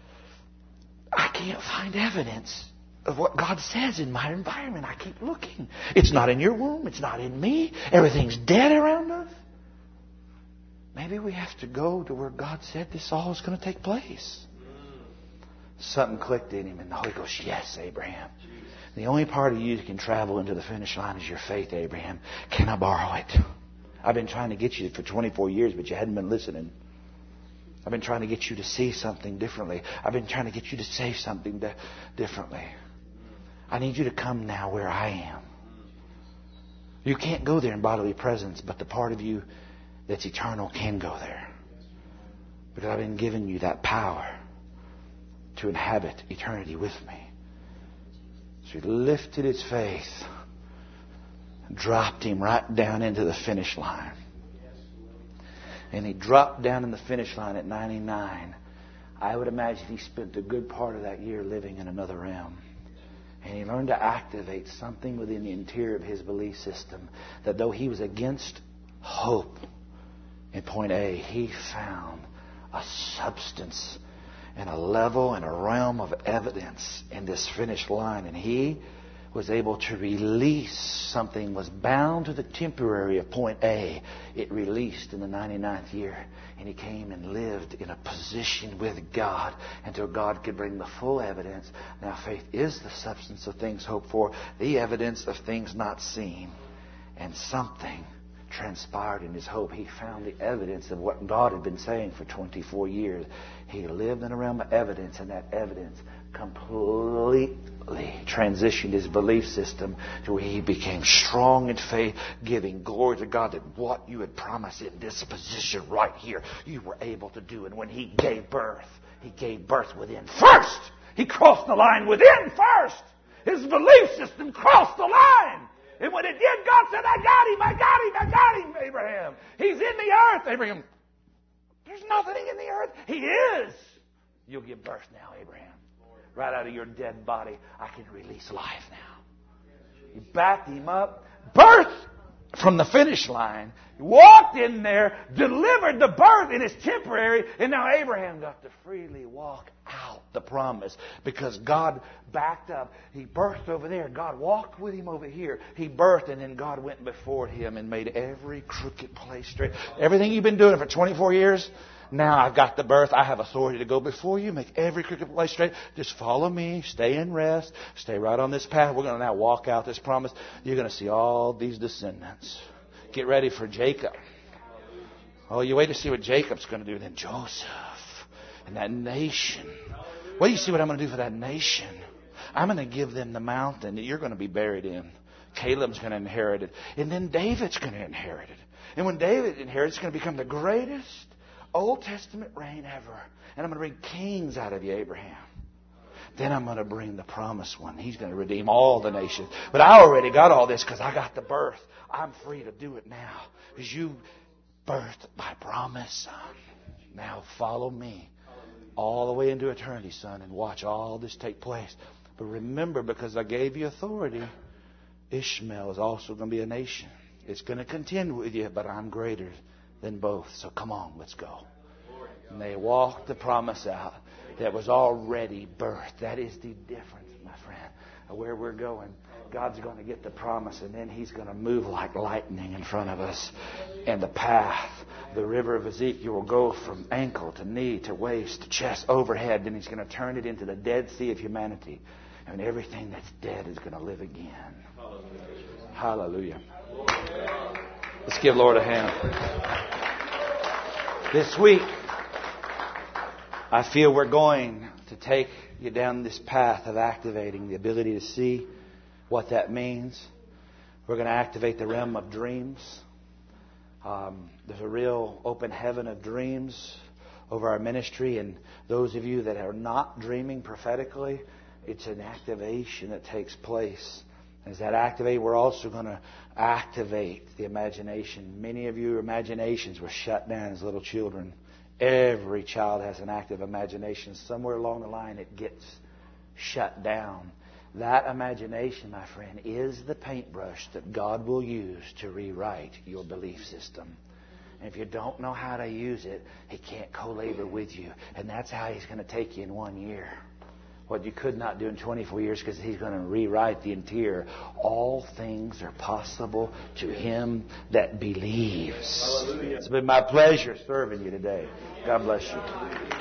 Speaker 2: I can't find evidence of what God says in my environment. I keep looking. It's not in your womb. It's not in me. Everything's dead around us. Maybe we have to go to where God said this all is going to take place. Something clicked in him and the Holy Ghost, yes, Abraham. The only part of you that can travel into the finish line is your faith, Abraham. Can I borrow it? I've been trying to get you for twenty-four years, but you hadn't been listening. I've been trying to get you to see something differently. I've been trying to get you to say something di- differently. I need you to come now where I am. You can't go there in bodily presence, but the part of you that's eternal can go there. Because I've been giving you that power to inhabit eternity with me. So he lifted his faith, dropped him right down into the finish line. And he dropped down in the finish line at ninety-nine. I would imagine he spent a good part of that year living in another realm. And he learned to activate something within the interior of his belief system, that though he was against hope in point A, he found a substance and a level and a realm of evidence in this finish line. And he was able to release something was bound to the temporary of point A. It released in the ninety-ninth year. And he came and lived in a position with God until God could bring the full evidence. Now faith is the substance of things hoped for, the evidence of things not seen. And something transpired in his hope. He found the evidence of what God had been saying for twenty-four years. He lived in a realm of evidence, and that evidence completely transitioned his belief system to where he became strong in faith, giving glory to God that what you had promised in this position right here, you were able to do. And when he gave birth, he gave birth within first. He crossed the line within first. His belief system crossed the line. And when it did, God said, I got him, I got him, I got him, Abraham. He's in the earth, Abraham. There's nothing in the earth. He is. You'll give birth now, Abraham. Right out of your dead body, I can release life now. He backed him up. Birth from the finish line. He walked in there, delivered the birth, and it's temporary, and now Abraham got to freely walk out the promise because God backed up. He birthed over there. God walked with him over here. He birthed, and then God went before him and made every crooked place straight. Everything you've been doing for twenty-four years, now I've got the birth. I have authority to go before you, make every crooked place straight. Just follow me. Stay in rest. Stay right on this path. We're going to now walk out this promise. You're going to see all these descendants. Get ready for Jacob. Oh, you wait to see what Jacob's going to do. Then Joseph and that nation. Wait till you see what I'm going to do for that nation. I'm going to give them the mountain that you're going to be buried in. Caleb's going to inherit it. And then David's going to inherit it. And when David inherits, it's going to become the greatest Old Testament reign ever. And I'm going to bring kings out of you, Abraham. Then I'm going to bring the promised one. He's going to redeem all the nations. But I already got all this because I got the birth. I'm free to do it now. Because you birthed my promise, son. Now follow me all the way into eternity, son, and watch all this take place. But remember, because I gave you authority, Ishmael is also going to be a nation. It's going to contend with you, but I'm greater than both. So come on, let's go. And they walked the promise out that was already birthed. That is the difference, my friend, of where we're going. God's going to get the promise, and then He's going to move like lightning in front of us. And the path, the river of Ezekiel, will go from ankle to knee to waist to chest, overhead. Then He's going to turn it into the Dead Sea of humanity. And everything that's dead is going to live again. Hallelujah. Let's give Lord a hand. This week, I feel we're going to take you down this path of activating the ability to see what that means. We're going to activate the realm of dreams. Um, there's a real open heaven of dreams over our ministry. And those of you that are not dreaming prophetically, it's an activation that takes place. As that activate, we're also going to activate the imagination. Many of your imaginations were shut down as little children. Every child has an active imagination. Somewhere along the line it gets shut down. That imagination, my friend, is the paintbrush that God will use to rewrite your belief system. And if you don't know how to use it, He can't co-labor with you. And that's how He's going to take you in one year. What you could not do in twenty-four years, because He's going to rewrite the interior. All things are possible to him that believes. Hallelujah. It's been my pleasure serving you today. God bless you.